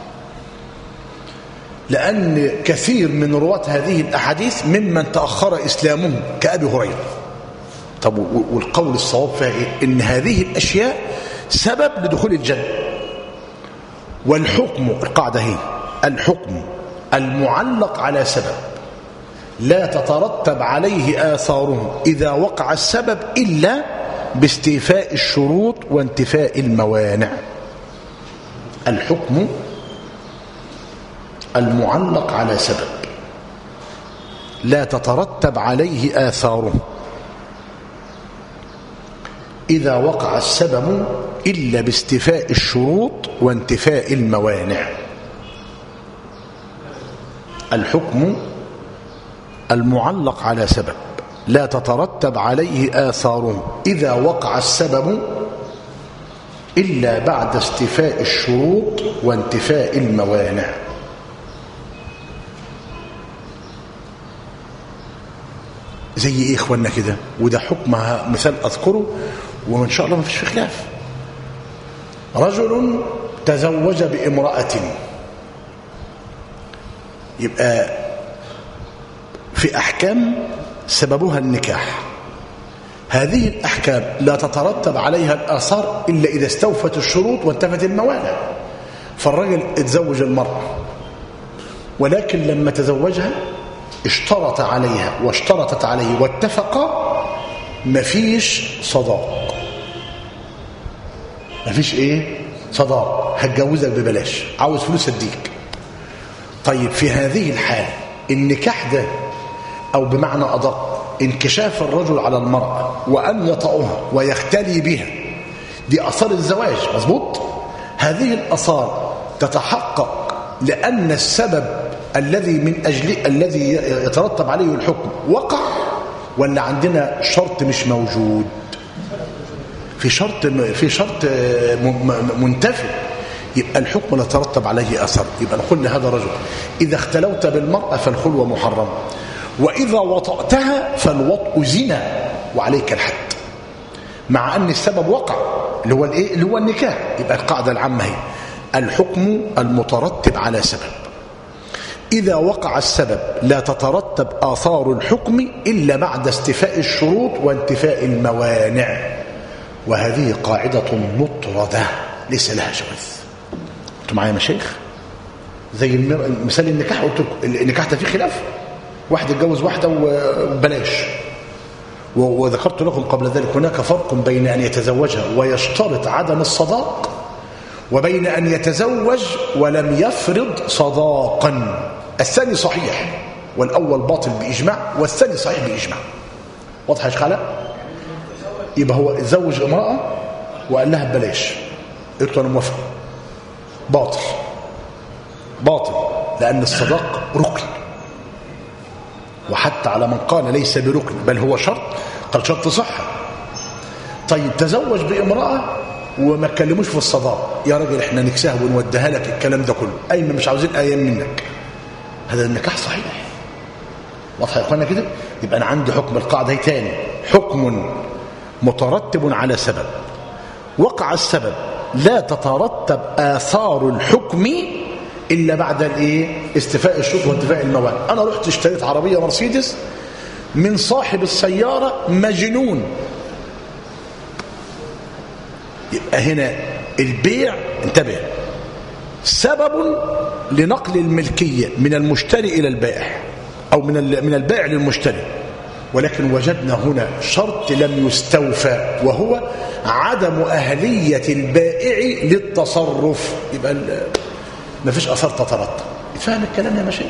لأن كثير من رواة هذه الأحاديث ممن تأخر إسلامهم كأبي هريرة. طب والقول الصواب فيها إيه؟ إن هذه الأشياء سبب لدخول الجنة. والحكم، القاعدة هي الحكم المعلق على سبب لا تترتب عليه آثاره إذا وقع السبب إلا باستيفاء الشروط وانتفاء الموانع. الحكم المعلق على سبب لا تترتب عليه آثاره إذا وقع السبب إلا باستيفاء الشروط وانتفاء الموانع. الحكم المعلق على سبب لا تترتب عليه آثاره إذا وقع السبب إلا بعد استيفاء الشروط وانتفاء الموانع. زي ايه اخواننا كده؟ وده حكمها مثال اذكره وان شاء الله ما فيش في خلاف. رجل تزوج بامرأة، يبقى في احكام سببها النكاح. هذه الاحكام لا تترتب عليها الاثار الا اذا استوفت الشروط وانتفت الموانع. فالرجل اتزوج المرأة، ولكن لما تزوجها اشترط عليها واشترطت عليه واتفقا مفيش صداق. مفيش ايه؟ صداق. هتجوزك ببلاش، عاوز فلوس اديك. طيب في هذه الحال النكاح ده، او بمعنى ادق انكشاف الرجل على المرأة وان يطأها ويختلي بها، دي اثار الزواج، مظبوط؟ هذه الاثار تتحقق لان السبب الذي من أجل الذي يترتب عليه الحكم وقع، ولا عندنا شرط مش موجود؟ في شرط في شرط منتفي، يبقى الحكم لا يترتب عليه أثر. يبقى نقول لهذا الرجل إذا اختلوت بالمرأة فالخلوة محرم، وإذا وطأتها فالوطء زنا وعليك الحد، مع أن السبب وقع اللي هو الايه؟ اللي هو النكاح. يبقى القاعدة العامة هي الحكم المترتب على سبب إذا وقع السبب لا تترتب آثار الحكم إلا بعد استيفاء الشروط وانتفاء الموانع. وهذه قاعدة مطردة ليس لها شواذ. أنتم معايا يا مشايخ؟ زي مثال النكاح، قلت لكم النكاح ده فيه خلاف، واحد يتجوز واحدة وبلاش. وذكرت لكم قبل ذلك هناك فرق بين أن يتزوجها ويشترط عدم الصداق، وبين أن يتزوج ولم يفرض صداقا. الثاني صحيح والأول باطل بإجماع، والثاني صحيح بإجماع. واضح يا شيخ؟ يبقى هو تزوج امرأة وقال لها ببلاش، قلت له أنا موافق، باطل باطل، لأن الصداق ركن، وحتى على من قال ليس بركن بل هو شرط قال شرط صحة. طيب تزوج بامرأة وما تكلموش في الصداق، يا راجل احنا نكسها ونوديها لك الكلام ده كله، ايما مش عاوزين ايام منك، هذا النكاح صحيح. واضح يا اخوانا كده؟ يبقى انا عندي حكم القاعده هي تاني، حكم مترتب على سبب، وقع السبب لا تترتب آثار الحكم الا بعد الايه؟ استيفاء الشروط وانتفاء الموانع. انا رحت اشتريت عربيه مرسيدس من صاحب السياره مجنون، يبقى هنا البيع انتبه سبب لنقل الملكية من المشتري إلى البائع، أو من من البائع للمشتري، ولكن وجدنا هنا شرط لم يستوفى وهو عدم أهلية البائع للتصرف. يبقى ما فيش أثر تترتب. فاهم الكلام يا مشايخ؟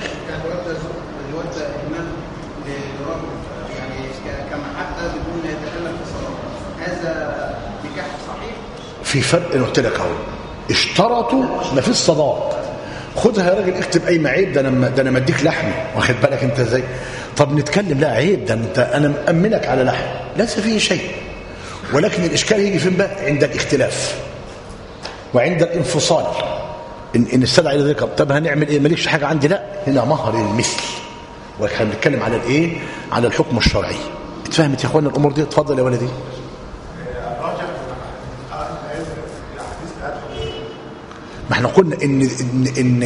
في فرق. انا قلت لك اهو اشترطوا ما فيش صداق، خدها يا راجل اكتب اي معيب، ده انا ده انا مديك لحمي، واخد بالك انت ازاي؟ طب نتكلم، لا عيب، ده انت انا مامنك على لحم، ليس فيه شيء، ولكن الاشكال يجي فين بقى؟ عند الاختلاف وعند الانفصال. ان ان استدعى الى ذلك، طب هنعمل ايه؟ مالكش حاجه عندي، لا هنا مهر المثل، واحنا بنتكلم على الايه؟ على الحكم الشرعي. اتفهمت يا اخوانا الامور دي؟ اتفضل يا ولدي. ما احنا قلنا ان ان, إن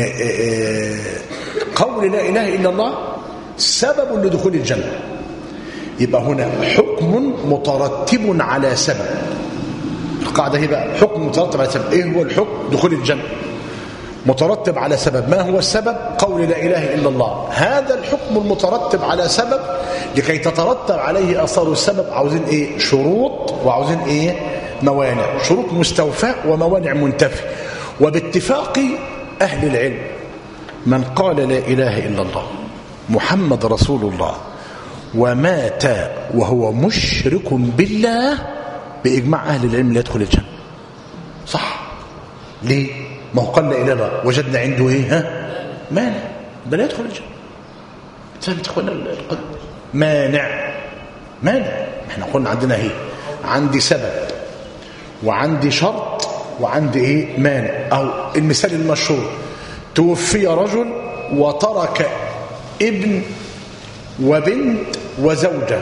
قول لا اله الا الله سبب لدخول الجنه، يبقى هنا حكم مترتب على سبب. القاعده هي بقى حكم مترتب على سبب. ايه هو الحكم؟ دخول الجنه مترتب على سبب. ما هو السبب؟ قول لا اله الا الله. هذا الحكم المترتب على سبب لكي تترتب عليه اثار السبب عاوزين ايه؟ شروط، وعاوزين ايه؟ موانع. شروط مستوفاه وموانع منتفيه. وباتفاق اهل العلم من قال لا اله الا الله محمد رسول الله ومات وهو مشرك بالله باجماع اهل العلم لا يدخل الجنه. صح؟ ليه؟ ما هو قال لا اله الا الله وجدنا عنده ايه؟ ها؟ مانع، بلا يدخل الجنه. فهمت اخوانا؟ مانع مانع. احنا قلنا عندنا ايه؟ عندي سبب وعندي شرط وعندي ايه؟ مانع. او المثال المشهور: توفي رجل وترك ابن وبنت وزوجة،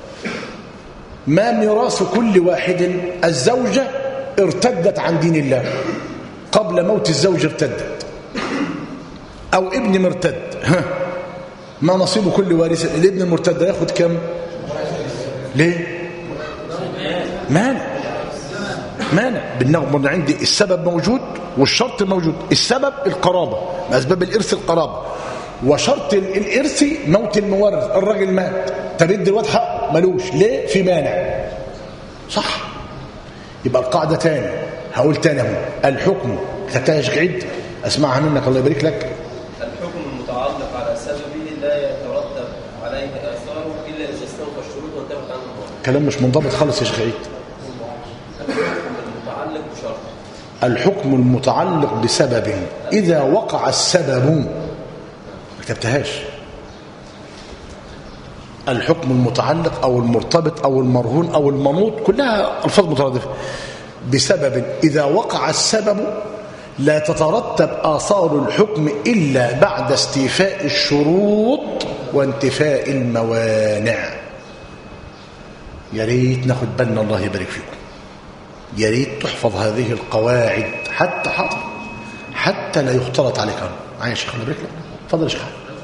ما ميراث كل واحد؟ الزوجة ارتدت عن دين الله، قبل موت الزوج ارتدت، او ابن مرتد، ها ما نصيب كل وارث؟ الابن المرتد ياخد كم؟ ليه؟ مانع مانع. بالنغم عندي السبب موجود والشرط موجود. السبب القرابة، من أسباب الإرث القرابة، وشرط الإرث موت المورث. الراجل مات، طب ادي الواد حقه، ملوش. ليه؟ في مانع. صح؟ يبقى القاعدة تاني، هقول تاني اهو: الحكم تتاج عد، اسمعها منك الله يبارك لك. الحكم المتعلق على سببه لا يترتب عليه آثاره إلا إذا استوفى الشروط وانتفت عنه الموانع. كلام مش منضبط خالص يا شيخ عيد. الحكم المتعلق بشرط. الحكم المتعلق بسبب إذا وقع السبب، ما كتبتهاش. الحكم المتعلق أو المرتبط أو المرهون أو المنوط كلها ألفاظ مترادفة. بسبب إذا وقع السبب لا تترتب آثار الحكم إلا بعد استيفاء الشروط وانتفاء الموانع. يا ريت ناخد بالنا، الله يبارك فيكم. يا ريت تحفظ هذه القواعد حتى حاضر حتى لا يختلط عليك. معايا يا شيخ الله يبارك لك. اتفضل يا شيخ.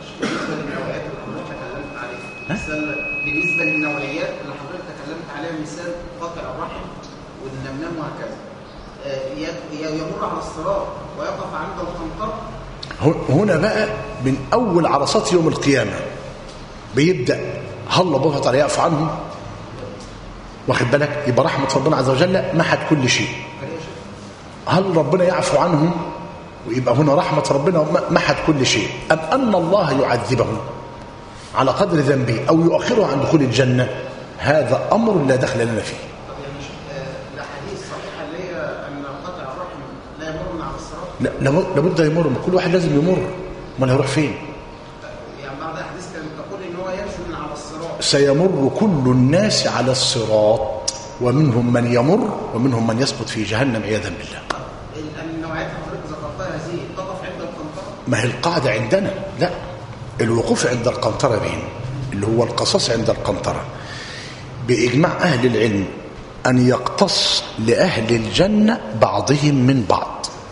بالنسبه للنوعيات اللي حضرتك تكلمت عليها، مثال قطع الرحم والنمنام وهكذا، يمر على الصراط ويقف عند القنطرة. هنا بقى من اول عرصات يوم القيامه بيبدا هل الله تعالى يعفو عنهم، واخد بالك؟ يبقى رحمه ربنا عز وجل محت كل شيء. هل ربنا يعفو عنهم؟ ويبقى هنا رحمه ربنا محت كل شيء. ام ان الله يعذبهم على قدر ذنبه او يؤخره عن دخول الجنه؟ هذا امر لا دخل لنا فيه. لا لابد يمر، كل واحد لازم يمر، امال هيروح فين؟ يعني بعض الاحاديث كانت تقول ان هو يمشي من على الصراط. سيمر كل الناس على الصراط، ومنهم من يمر ومنهم من يسقط في جهنم عياذا بالله. النوعيات اللي حضرتك ذكرتها هذه تقف عند القنطره؟ ما هي القاعده عندنا لا، الوقوف عند القنطره بين اللي هو القصاص عند القنطره باجماع اهل العلم ان يقتص لاهل الجنه بعضهم من بعض.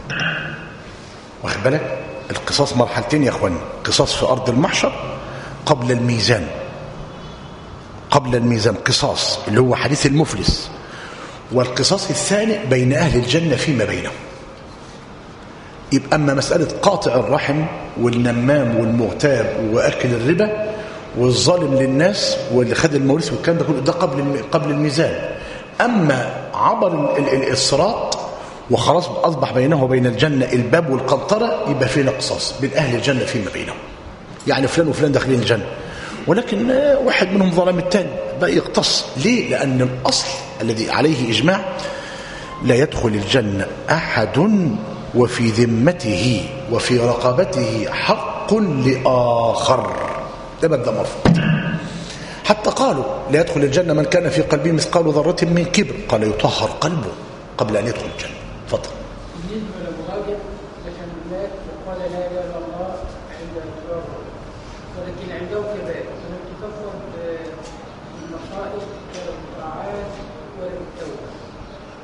واخد بالك؟ القصاص مرحلتين يا اخوان: قصاص في ارض المحشر قبل الميزان، قبل الميزان قصاص اللي هو حديث المفلس، والقصاص الثاني بين اهل الجنه فيما بينهم. يبقى اما مساله قاطع الرحم والنمام والمغتاب واكل الربا والظالم للناس واللي خد المورث والكلام ده كله ده قبل قبل الميزان. اما عبر الصراط وخلاص أصبح بينه وبين الجنة الباب والقنطرة، يبقى فينا قصاص بين أهل الجنة فيما بينهم. يعني فلان وفلان داخلين الجنة، ولكن واحد منهم ظلم الثاني بقى يقتص. ليه؟ لأن الأصل الذي عليه إجماع لا يدخل الجنة أحد وفي ذمته وفي رقبته حق لآخر. ده مبدأ مرفوض. حتى قالوا لا يدخل الجنة من كان في قلبه مثقال ذرة من كبر، قال يطهر قلبه قبل أن يدخل الجنة. اتفضل. بالنسبه للمهاجر لكن مات وقال لا اله الا الله عند الفراغ، ولكن عنده كبائر، فلم تكفر بالمصائب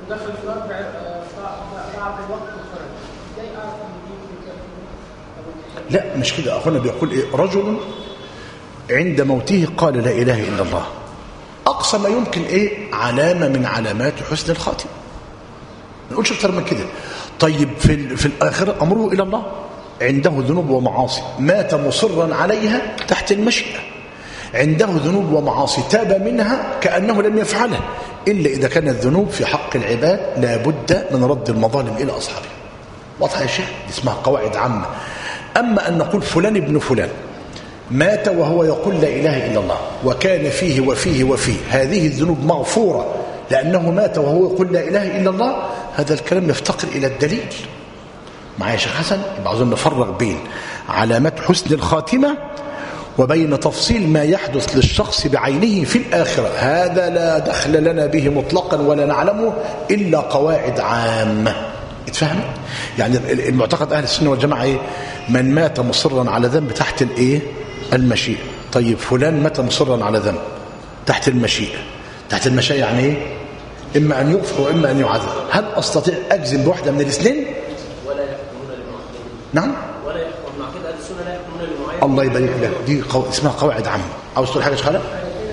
ودخل في النار بعد الوقت وخرج، ازاي اعرف ان دي كافر؟ لا مش كده، اخونا بيقول ايه؟ رجل عند موته قال لا اله الا الله، اقصى ما يمكن ايه؟ علامه من علامات حسن الخاتمه، ما نقولش اكتر من كده. طيب في في الاخره امره الى الله، عنده ذنوب ومعاصي مات مصرا عليها تحت المشيئه، عنده ذنوب ومعاصي تاب منها كانه لم يفعلها، الا اذا كانت الذنوب في حق العباد لا بد من رد المظالم الى اصحابها. واضحه يا شيخ؟ دي اسمها قواعد عامه. اما ان نقول فلان ابن فلان مات وهو يقول لا اله الا الله وكان فيه وفيه وفيه هذه الذنوب مغفوره لانه مات وهو يقول لا اله الا الله، هذا الكلام يفتقر الى الدليل. معايا يا شيخ حسن؟ يبقى عاوزين نفرق بين علامات حسن الخاتمه وبين تفصيل ما يحدث للشخص بعينه في الآخرة. هذا لا دخل لنا به مطلقا ولا نعلمه إلا قواعد عامة. اتفهم؟ يعني المعتقد أهل السنة والجماعة إيه؟ من مات مصرا على ذنب تحت الإيه؟ المشيئة. طيب فلان مات مصرا على ذنب تحت المشيئة. تحت المشيئة يعني إيه؟ إما أن يغفر وإما أن يعذب. هل أستطيع أجزم بواحدة من الاثنين؟ ولا يحكمون لمعين. نعم؟ ولا يحكمون عقيد أهل السنة لا يحكمون لمعين. الله يبارك لك. دي قو... اسمها قواعد عامة. عاوز تقول حاجة يا شيخ خالد؟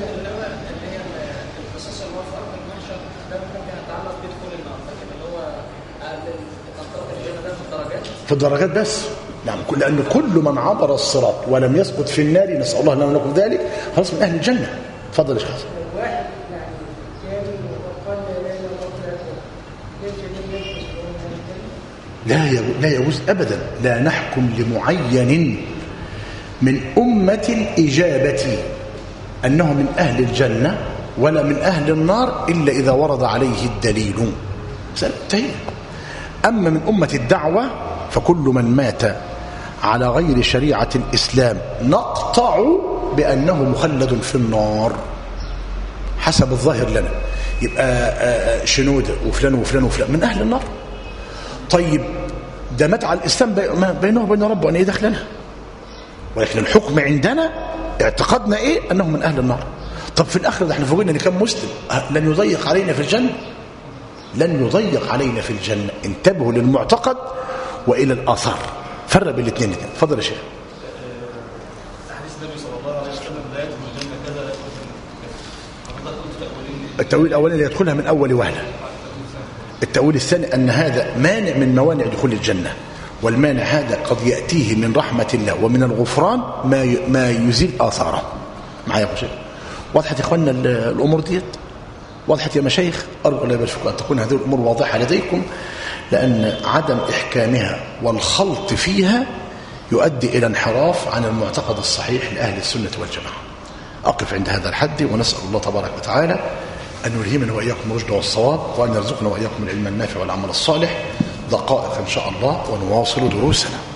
في الدرجات بس. نعم، لأن كل من عبر الصراط ولم يسقط في النار، نسأل الله لنا ولكم ذلك، خلاص من أهل الجنة. تفضل يا شيخ حسن. واحد يعني كان وقال لا اله الا الله لا لا يجوز أبدا. لا نحكم لمعين من أمة الإجابة أنه من أهل الجنة ولا من أهل النار إلا إذا ورد عليه الدليل. سنتهي. أما من أمة الدعوة فكل من مات على غير شريعة الإسلام نقطع بأنه مخلد في النار حسب الظاهر لنا. يبقى شنودة وفلان وفلان وفلان من أهل النار. طيب ده مات على الإسلام بينه وبين ربه، أن يدخلنا، ولكن الحكم عندنا اعتقدنا إيه؟ أنه من أهل النار. طب في الآخرة ده احنا فوجئنا أن كان مسلم، لن يضيق علينا في الجنة، لن يضيق علينا في الجنة. انتبهوا للمعتقد وإلى الآثار، فرق بين الاثنين. اتفضل يا شيخ. حديث النبي صلى الله عليه وسلم لا يدخل الجنة كذا لا يدخل الجنة. التأويل الأولاني يدخلها من أول وهلة. التأويل الثاني أن هذا مانع من موانع دخول الجنة، والمانع هذا قد يأتيه من رحمة الله ومن الغفران ما ما يزيل آثاره. معايا يا شيخ؟ وضحت يا إخواننا الأمور ديت؟ وضحت يا مشايخ؟ أرجو الله يبارك فيكم أن تكون هذه الأمور واضحة لديكم، لأن عدم إحكامها والخلط فيها يؤدي إلى انحراف عن المعتقد الصحيح لأهل السنة والجماعة. أقف عند هذا الحد، ونسأل الله تبارك وتعالى أن يلهمنا وإياكم الرشد والصواب، وأن يرزقنا وإياكم العلم النافع والعمل الصالح. دقائق إن شاء الله ونواصل دروسنا.